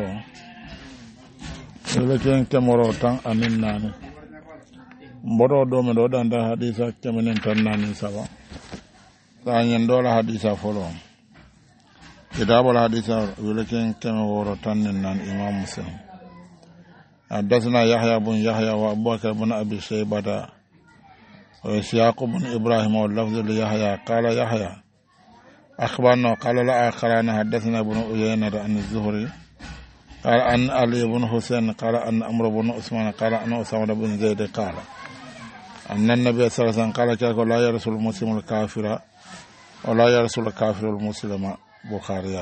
wala ken temoro tan amin nani mbodo do me do danda hadisa kemenen tan nani saba tanyen dola hadisa folo kitabul hadisa walakin kama woro tannen nan imam muslim حدثنا يحيى بن يحيى وابو بكر بن ابي شيبه وإسحاق بن ابراهيم واللفظ ليحيى قال يحيى اخبرنا قال لا اخرنا حدثنا ابن عيينة عن الزهري قال ان علي بن حسين قال ان عمرو بن عثمان قال ان اسامه بن زيد قال ان النبي صلى الله عليه وسلم قال لا يرسل المسلم الكافر ولا يرسل الكافر المسلم بخاري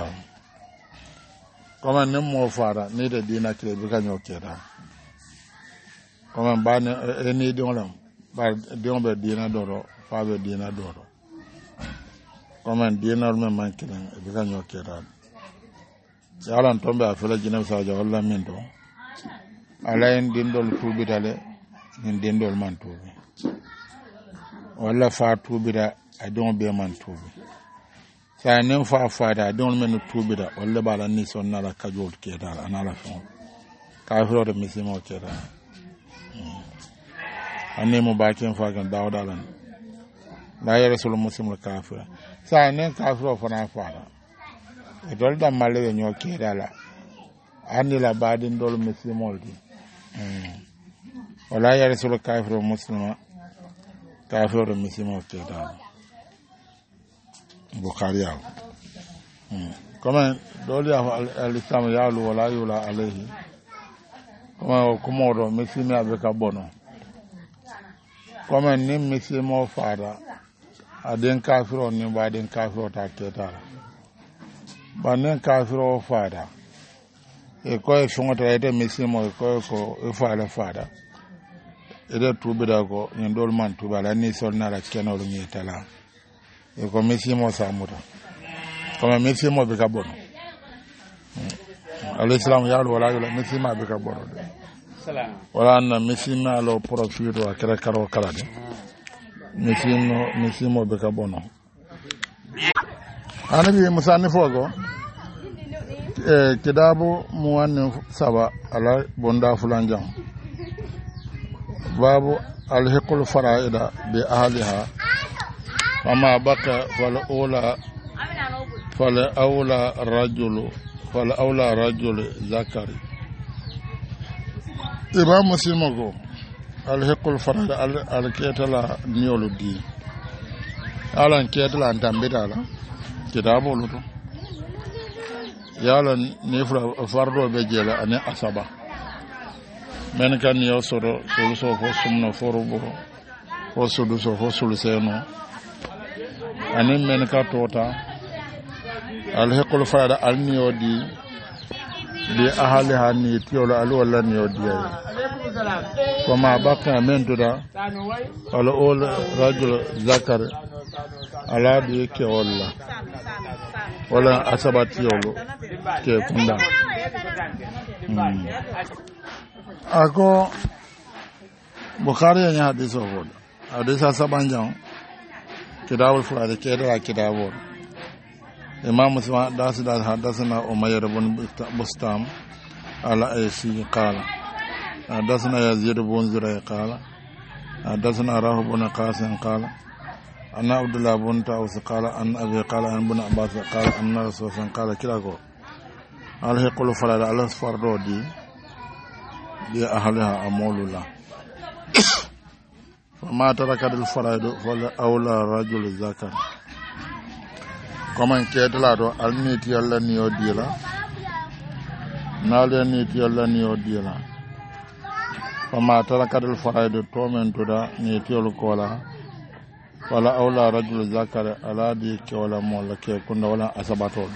كما نمو فارا ني دينا كلي بيغا نيوكيدا كما بان اني ديونلام با ديون be dina doro fa be dina doro كما دينا من مانكين بيغا نيوكيدا yalan tombe afela jina sa jawalla min do alain dindol tubi dale min dindol man tubi wala fa tubi da adon be man tubi sa nen fa fa da adon men tubi da wala bala ni sonna la kajol ke da anala fon ka fro de misimo ke da anne mo bakin fa gan dawda lan la ya rasul muslim kafira sa nen kafiro fa na fa da dol da malle nyo ke da la anni la badin dol misimo di wala ya rasul kafiro muslima kafiro misimo ke da Bukhari ya kama dole ya al-islam ya lu wala yula alayhi kama komodo misimi abeka bono kama ni misimo fara aden kafiro ni ba den kafiro ta keta ba nen kafiro fara e ko e fungota ede misimo e ko ko e fara fara ede tubida ko nyndol man tubala ni sonna la kenol ni tala e ko misimo samuta kama misimo be ka bono al-islam ya wala yula misimo be ka bono salam wala na misimo alo profito akara karo kala de misimo misimo be ka bono anabi musani fogo e kitabu muwanni saba ala bonda fulanjam babu al-hiqul fara'ida bi ahliha وما بقى فالأولى فالأولى الرجل فالأولى رجل ذكر إمام مسلم قال الحق الفرد الكيتلا نيولو دي على الكيتلا أنت بدالا كتابه لطو يالا نفر فردو بجيلا أني أصابا من كان يوصر سلسو فسمنا فربو فسلسو فسلسينو anin men ka tota al hekol fara al niodi bi ahali hani tiolo al wala niodi koma baka men tuda al ol rajul zakar ala bi ke wala wala asabati yolo ke kunda ako Bukhari ya hadith wala hadith sabanjang كتاب الفرائض كده كتاب إمام مسلم داس داس حدثنا أمير بن بستام على أيسي قال حدثنا يزيد بن زرع قال حدثنا راه بن قاسم قال أن عبد الله بن طاووس قال أن أبي قال أن ابن عباس قال أن رسول الله قال كده قال عليه كل فرائض على فرض دي دي أهلها أمول الله وما ترك الفرائض فلا أولى رجل ذكر koman ketala do alniti yalla ni o dila nale ni ti yalla ni o dila fama tara kadal faraido to men to da ni ti ol kola wala awla rajul zakara ala di ke wala molla ke kunda wala asabatol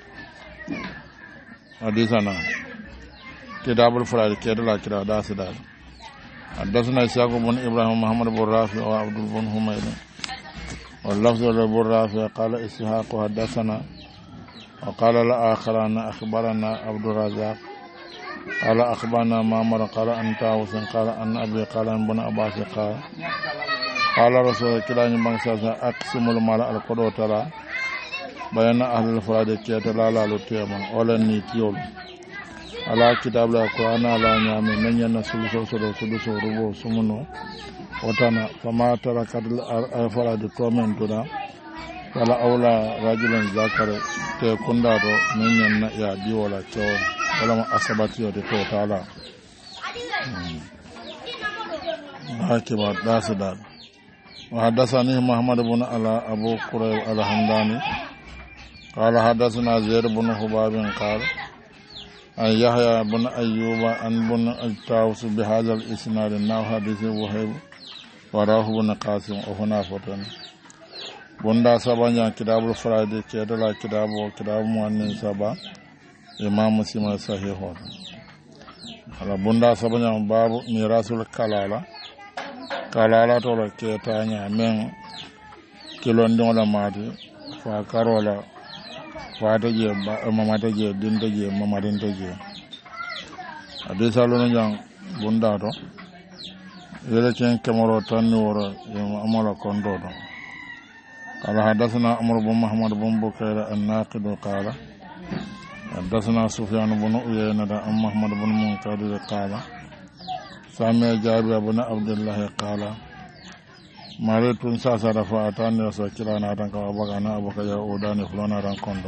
hadisana kitabul faraido ketala kira da sidal حدثنا إسحاق بن إبراهيم محمد بن رافع وعبد بن حميد واللفظ لأبو رافع قال إسحاق حدثنا وقال الآخران أخبرنا عبد الرزاق قال أخبرنا مامر قال أن طاووس قال أن أبي قال أن بن عباس قال قال رسول الله كلا نبان ساسا أقسم المال القدو ترى بين أهل الفراد كيتا لا لا لتيما ولا نيتيول ala kitab la qur'ana la nyame nanya na suluso sodo suluso rubo sumuno watana fama tara kadal afara de tomen toda wala awla rajulan zakara te kunda do nanya na ya di wala cho wala ma asabati de to tala hakiba dasada wa hadathani muhammad ibn ala abu qurayb al-hamdani qala hadathana zaid ibn hubab qala أن يحيى بن أيوب أن بن الطاووس بهذا الإسناد نحو حديث وهيب وراه بن قاسم وهنا فتن بندا سبا كتاب الفرائض كتاب كتاب وكتاب مؤنن سبا إمام مسلم صحيح على بندا سبا باب ميراث الكلالة كلالة تولا كتانيا من كيلون دولا ماتي فكارولا fataje mamataje dintaje mamadintaje adisa lono jang bunda to yele ken kamaro tanni woro amala kondo do qala hadathana amr bin muhammad bin bukair an-naqid qala hadathana sufyan bin uyayna da am muhammad bin munkadir qala sami jabir bin abdullah qala mare tun sa sa da fa ta ne so kila na dan ka baga na abuka ya oda ne fulana ran kondo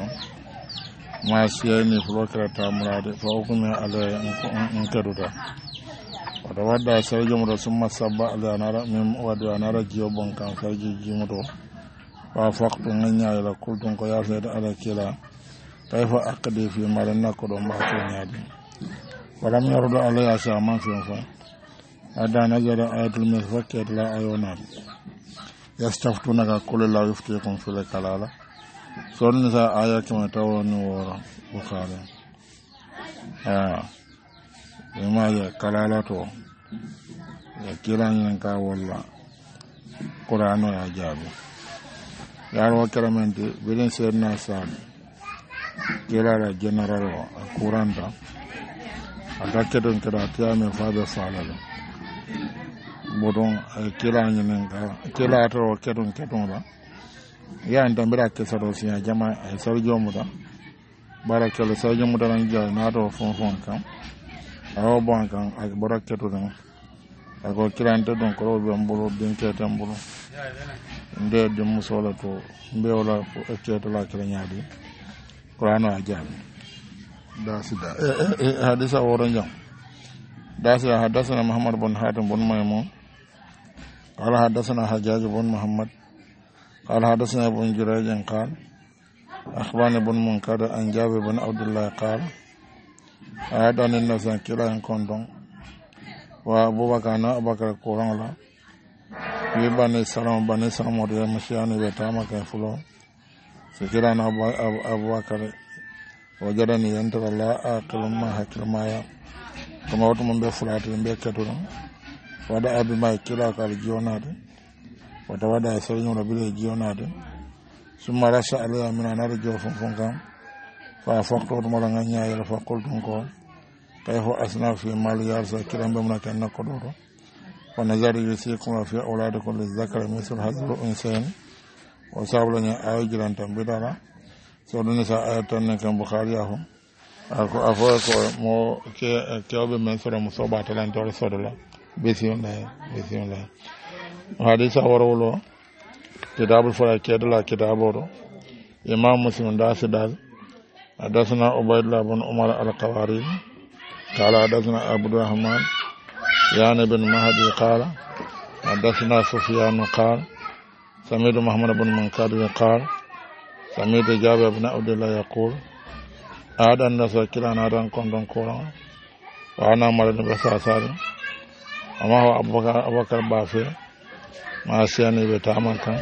ma siya ne fulo kira ta murade fa hukumi ala in kaduda wada wada sarje mu da sun masabba ala nara min wada nara jiyo bon kan sarje ji mu do wa faqtu nganya ila kultun ko ya sai da ala kila kaifa aqdi fi malanna ko do ma ko nyaadi wala mi yardo ala ya sa man fi fa ada nazara ayatul mufakkat la ayona yastaftunaka qul la yuftikum fil kalala son sa aya kama tawani wora bukhari ah ma ya kalala to ya kiran ka walla qur'ano ya jabi yaro karamante bilen serna sa kirara general qur'anda adake don kira tiyame fa be falala bodon kila nyinen ka kila to kedon kedon la ya ndambira ke saro siya jama e sarjo muda barakelo sarjo muda nan ja na do fon fon kan awo bon kan ak baraketo dan ako kila ante don ko be mbolo den ke tambolo nde de musola to mbe wala ko ekete la kila nyaadi qur'ano ajam da sida hadisa woron jam da sida hadathana muhammad bin hatim bin maymun قال حدثنا حجاج بن محمد قال حدثنا ابن جريج قال أخبرني بن منكر عن جابر بن عبد الله قال أعدني الناس كلا كندون وأبو بكر أبو بكر قرآن لا في بني سلام بني سلام ودي مشياني بتاما كفلو سكرنا أبو بكر وجدني ينتظر الله أكل ما هكل ما يا كما وتمن بفلات بكتورن wada abi mai kila kal jionade wada wada sayyun rabbil jionade summa rasa ala min anar jo fon fon kan fa faqtu mo la nganya ya fa qultu ko kayfa asna fi mal yar sa kiram be mun kan ko do wa nazari yusikum fi auladikum lizakara misal hadru insan wa sabla nya ay jiran tam bidara so dun sa ayatan kan bukhari ahum ako afo ko mo ke ke obe men sura musoba talan to sodola bismillah bismillah hadisa warolo kitabul fara kedala kitaboro imam muslim da sidal hadathana ubaydullah ibn umar al-qawari qala hadathana abdurrahman yani ibn mahdi qala hadathana sufyan qala sami'tu muhammad ibn munkadir qala سمعت جابر بن عبد الله يقول هذا الناس كلا نادان كندون كورا وأنا مرض بساسار أما هو أبو بكر أبو بكر بافي ما سياني بتامن كان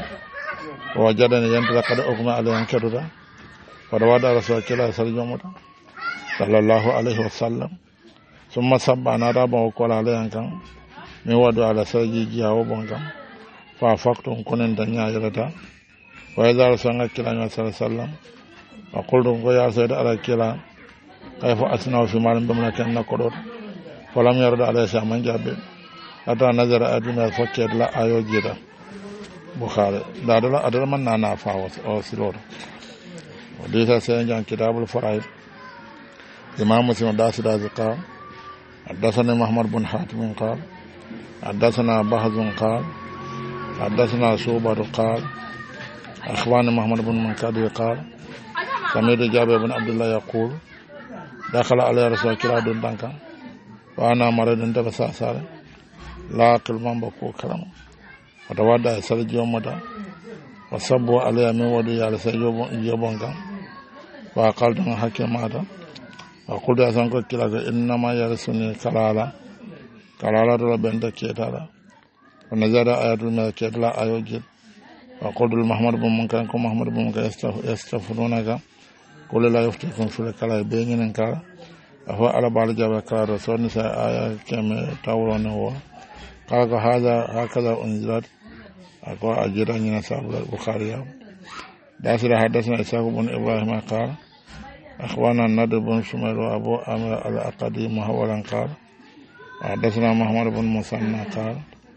وجدني ينتظر قد أقوم عليه أنكردا فرواد رسول كلا سرجمه صلى الله عليه وسلم ثم سبع نادابا وقال عليه أنكم من ودو على سرجي جاو بانكم فافقتم كنن دنيا يلتا وإذا رسولنا كلا صلى الله عليه وسلم وقلتم يا سيد على كلا كيف أسنوا في مال بملك النقود فلم يرد عليه شيء من جابر حتى نظر أدنى فكر لا أيو جدا بخاري لا أدلا أدلا من نانا فاوس أو سلور وديسا سينجان كتاب الفرائض إمام مسلم داس داس قال حدثنا محمد بن حاتم قال حدثنا بهز قال حدثنا شعبة قال أخوان محمد بن منكدر قال سمعت جابر بن عبد الله يقول دخل على رسول الله دون دانكا وانا مريض انت بساسار لا كلمه بكو كلام فتوضا سرج يومدا وصبوا عليه من ودي على سيوب يبونكا وقال دون حكيم هذا وقلت اسانكو كلا انما يرسني كلالا كلالا دو بنت كيتالا ونزل ايات الملائكه لا ايوجد وقلت محمد بن منكر محمد بن منكر يستغفرونك قل لا يفتكم في الكلام بيننا كلا أهو على بعض جاب كلا رسول نساء آية كم تورون هو قال هذا هكذا أنزلت أقول أجراني نساب البخاري داسر حدثنا إسحاق بن إبراهيم قال أخوانا النضر بن شمير وأبو أمر الأقدي محولا قال حدثنا محمد بن مسنى قال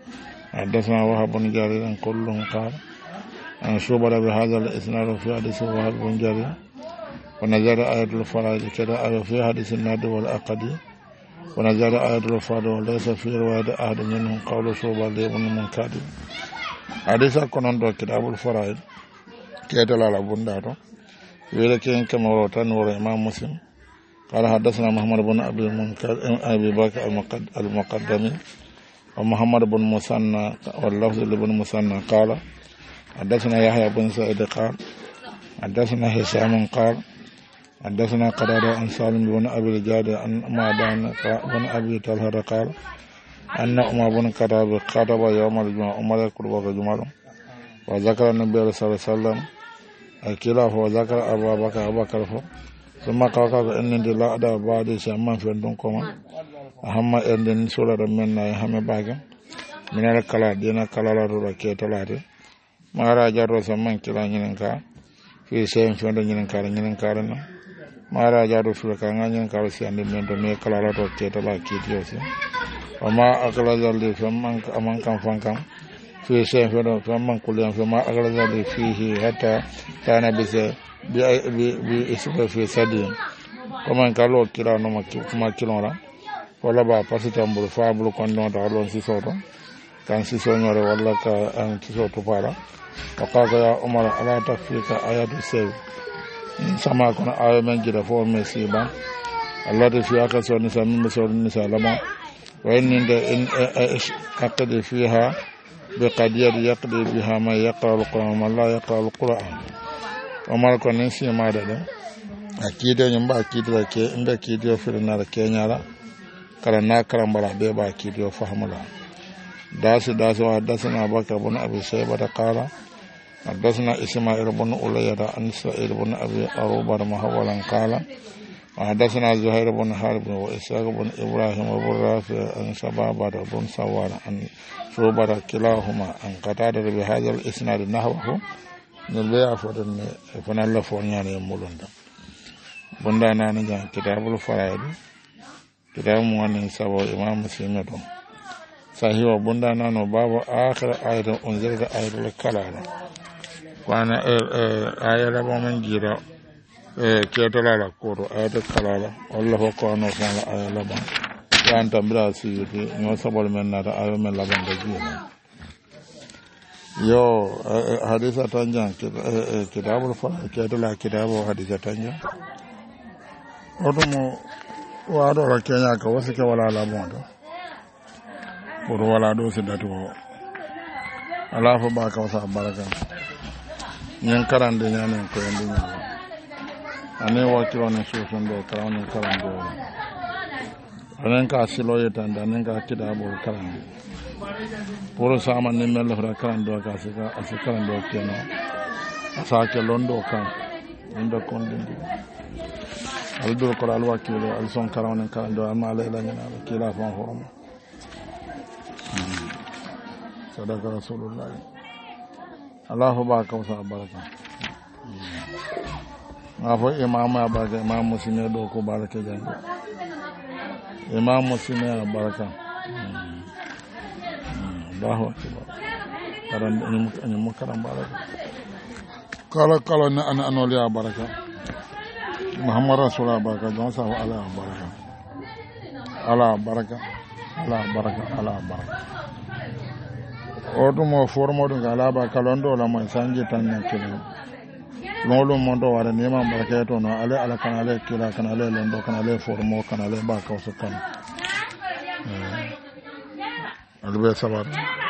حدثنا وهب بن جرير كلهم قال أن شوبر بهذا الإسناد في حديث وهب بن جرير ونزل آية الفرائض كذا آية في حديث النادي والأقدي ونزل آية الفرائض وليس في رواية أحد منهم قول شعبة بن منكدر حديث كنون دو كتاب الفرائض كيدل على بندارو ولكن كما روتان ور إمام مسلم قال حدثنا محمد بن أبي المنكدر أبي بكر المقدمي ومحمد بن مسنى واللفظ لابن مسنى قال حدثنا يحيى بن سعيد قال حدثنا هشام قال حدثنا قتادة عن سالم بن أبي الجعد عن معدان بن أبي طلحة قال أن عمر بن الخطاب خطب يوم الجمعة عمر قرب الجمعة وذكر النبي صلى الله عليه وسلم أكله وذكر أبا بكر أبا بكر ثم قال إن لا أدع بعد شيئا في دونكما أهم أن سورة من هم باقي من الكلا دينا كلا لا ركيت لا ما راجع رسمان كلا ينكا في شيء في ينكا ينكا ما راجع رسول كلا ينكا سيان من دون كلا لا ركيت لا كيت يوسي وما أكل ذلك فمن أمان كم فنكم في شيء فمن كل فما أكل ذلك فيه حتى كان بس باسم في سدين ومن كلو كلا نما كما كلورا ولا با pasitambul fabul kondo da lon si soto kan si sonyore wala ka an si soto para waqaga ya umar ala tafika ayatu sew sama kono ayo men jida fo mesi ba allah de fi aka so ni sa min so ni sa lama wa inda in aqad fiha bi qadiyat yaqdi biha ma yaqra alquran ma la yaqra alquran umar kono si ma da akide nyamba akide ke inda akide firna da kenyara kala na karambala be ba kidiyo fahmula dasu dasu hadathana bakar ibn abi shayba qala hadathana isma'il ibn ulayya an sa'id ibn abi aruba mahwalan qala hadathana zuhair ibn harb wa ishaq ibn ibrahim wa rafi an shababa ibn sawar an shubara kilahuma an qatada bi hadha al isnad nahwahu nilbe afodan fana la fonya ne mulunda bunda na ne kitabul faraid kitabu wani sabo imam muslim don sahiwa bunda nano babu akhir ayatu unzilta ayatul kalala wana ayala bomen jira e ketala la koro ayatul kalala wallahu qana qala ayala ban yan tambira siyuti no sabol men na ayo men laban da jina yo hadisa tanja kitabul fa ketala kitabu hadisa tanja odumo wado la Kenya ka wasike wala la mondo buru wala do se datu ala fa ba ka wasa baraka nyen karande nyane ko yandi nyama ane wakilo ne soson do karande karande anen ka silo yetanda anen ka kida bo karande poro sama ne mel fra karande ka sika asikarande keno asake londo kan ndo kondindi aldo ko alwa kilo al son karande karande ama lela nyana kila fon horom sadaka rasulullah Allahu baka wa baraka afo imam baraka imam musime do ko baraka jande imam musime baraka Allahu akbar karan ni mu karam baraka kala kala na ana anoli baraka Muhammad rasulullah baraka don sa ala baraka ala baraka ala baraka ala baraka odumo formo dum galaba kalondo la man sanje tan kilo lolu mondo wara nema baraka to no ale ala kanale kila kanale londo kanale formo kanale ba ka so kan eh albe sabar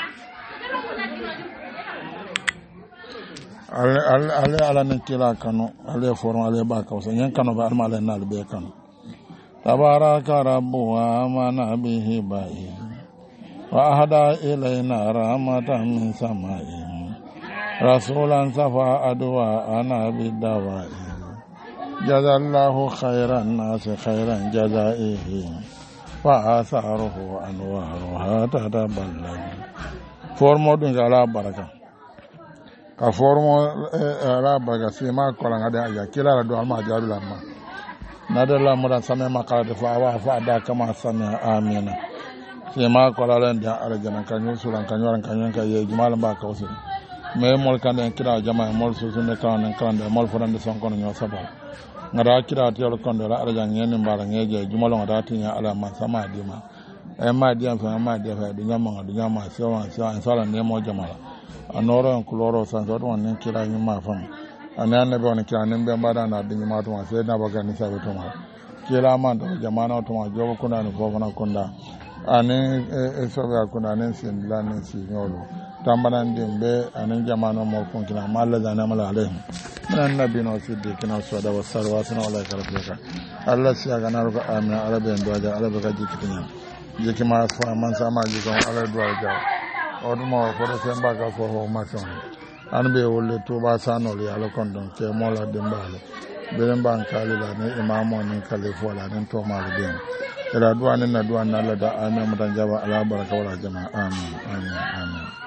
ale ale ala ne kila kanu ale formo ale ba ka so nyen kanu ba alma ale na albe kanu tabaraka rabbu wa amana bihi ba'i وأهدى إلينا رحمة من سمائه رسولا صفى أدواءنا بالدواء جزى الله خير الناس خيرا جزائه وآثاره أنوارها تتبلد فورمو دون على بركة كفورمو على بركة سيما كولا غدا يا كلا دو ما جارو لما ندلا مرا سمع مقالة فاوا فادا كما سمع آمين sema ko la len da arjana kanyo suran kanyo ran kanyo ka ye jumal ba ka usul me mol kan en kira jama mol su sun kan en kan da mol foran de son kono nyo saba ngara kira ti yol kon da arjana nyen mbara ngeje jumal ngada tinya ala ma sama dima e ma dia fa ma dia fa dunya ma dunya ma so wa so en sala ne mo jamala anoro en kuloro san so don en kira ni ma fam anan ne bon kira ne be mbada na dunya ma to ma se na ba ga ni sa be to ma kira ma do jamana to ma jogo kuna no fo na kunda anen sobe akuna anen sin lanen si nyolo tambanan dembe anen jamano mo funkina malla dana mala alayhim minan nabino siddiqina sada wa sarwasna wala karafika Allah siya ganar ko amina arabe ndoja arabe ka jikitinya jikima fa man sama jikon ala duwaja odmo fodo semba ka fo ho mason anbe wolle to ba sanol ya lo kondon ke mola dembale beren ban kalila ne imamo ni kalifo la den to malu den ila duwanin na duwan na Allah da amin mutan jaba ala baraka wala jama'a amin amin amin